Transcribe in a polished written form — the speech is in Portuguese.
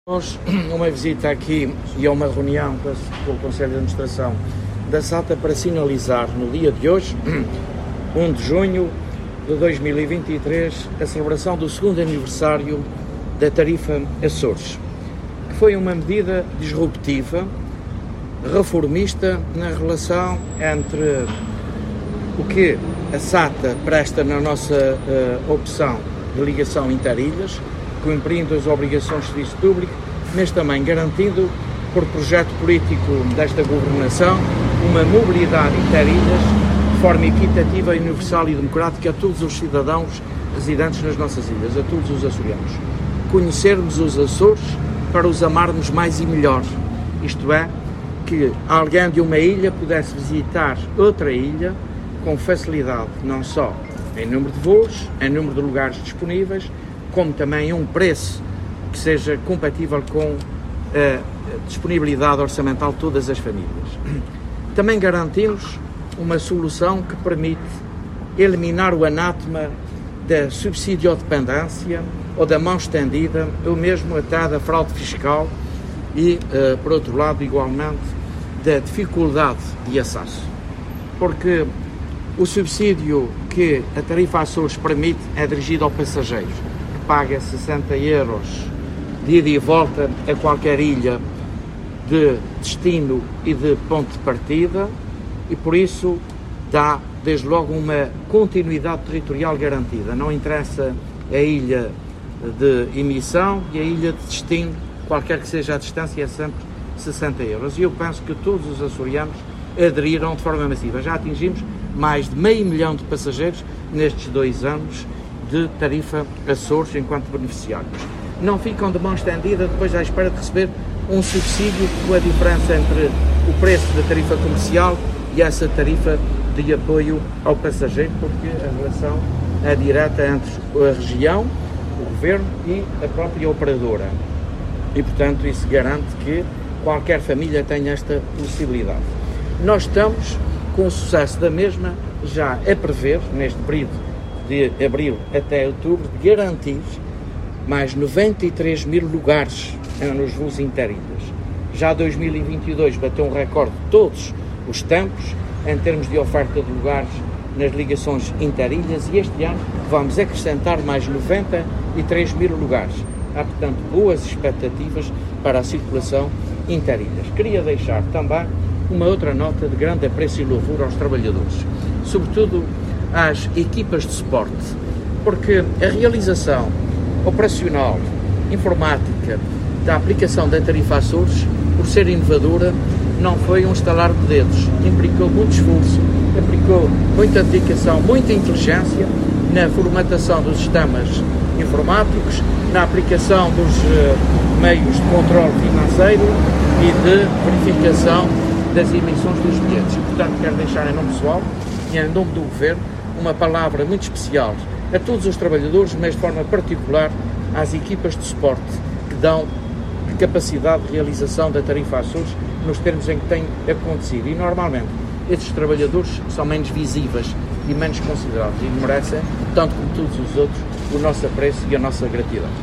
Nós, uma visita aqui e a uma reunião com o Conselho de Administração da SATA para sinalizar no dia de hoje, 1 de junho de 2023, a celebração do segundo aniversário da tarifa Açores, que foi uma medida disruptiva, reformista na relação entre o que a SATA presta na nossa opção de ligação interilhas, cumprindo as obrigações de serviço público, mas também garantindo, por projeto político desta governação, uma mobilidade interilhas de forma equitativa, universal e democrática a todos os cidadãos residentes nas nossas ilhas, a todos os açorianos. Conhecermos os Açores para os amarmos mais e melhor, isto é, que alguém de uma ilha pudesse visitar outra ilha com facilidade, não só em número de voos, em número de lugares disponíveis, como também um preço que seja compatível com a disponibilidade orçamental de todas as famílias. Também garantimos uma solução que permite eliminar o anátema da subsidiodependência ou da mão estendida, ou mesmo até da fraude fiscal e, por outro lado, igualmente, da dificuldade de acesso. Porque o subsídio que a tarifa Açores permite é dirigido ao passageiro, que paga 60 euros de ida e volta a qualquer ilha de destino e de ponto de partida, e por isso dá, desde logo, uma continuidade territorial garantida. Não interessa a ilha de emissão e a ilha de destino, qualquer que seja a distância, é sempre 60 euros. E eu penso que todos os açorianos aderiram de forma massiva. Já atingimos mais de 500 mil de passageiros nestes 2 anos de tarifa Açores enquanto beneficiários. Não ficam de mão estendida depois à espera de receber um subsídio com a diferença entre o preço da tarifa comercial e essa tarifa de apoio ao passageiro, porque a relação é direta entre a região, o governo e a própria operadora. E, portanto, isso garante que qualquer família tenha esta possibilidade. Nós estamos, com o sucesso da mesma, já a prever, neste período de abril até outubro, de garantir mais 93 mil lugares nos voos interilhas. Já 2022 bateu um recorde de todos os tempos em termos de oferta de lugares nas ligações interilhas, e este ano vamos acrescentar mais 93 mil lugares. Há, portanto, boas expectativas para a circulação interilhas. Queria deixar também uma outra nota de grande apreço e louvor aos trabalhadores, sobretudo às equipas de suporte, porque a realização operacional, informática, da aplicação da tarifa Açores, por ser inovadora, não foi um estalar de dedos, implicou muito esforço, implicou muita dedicação, muita inteligência na formatação dos sistemas informáticos, na aplicação dos meios de controle financeiro e de verificação das emissões dos bilhetes. Portanto, quero deixar em nome pessoal e em nome do Governo uma palavra muito especial a todos os trabalhadores, mas de forma particular às equipas de suporte que dão capacidade de realização da tarifa Açores nos termos em que tem acontecido. E normalmente estes trabalhadores são menos visíveis e menos considerados e merecem, tanto como todos os outros, o nosso apreço e a nossa gratidão.